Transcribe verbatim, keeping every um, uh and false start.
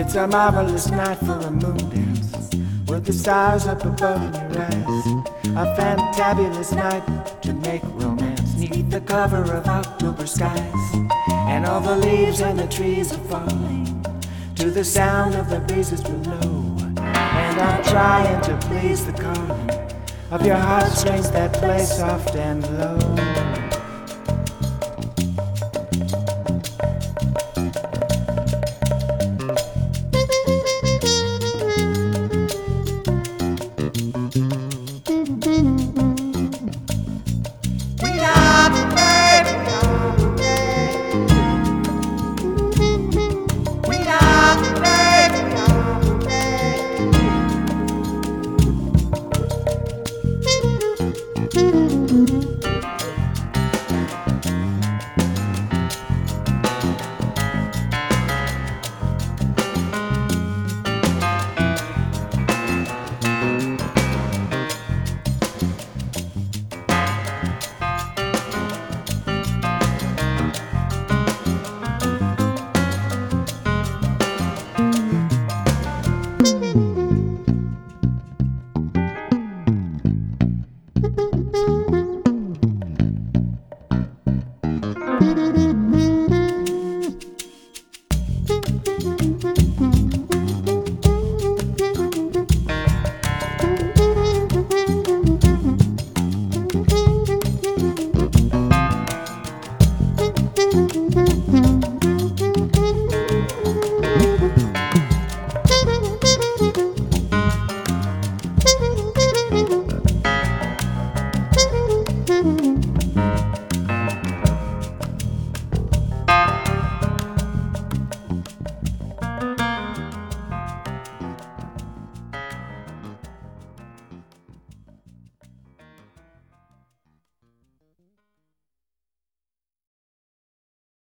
It's a marvelous night for a moon dance, with the stars up above in your eyes. A fantabulous night to make romance, neath the cover of October skies. And all the leaves and the trees are falling to the sound of the breezes below. And I'm trying to please the calling of your heartstrings that play soft and low.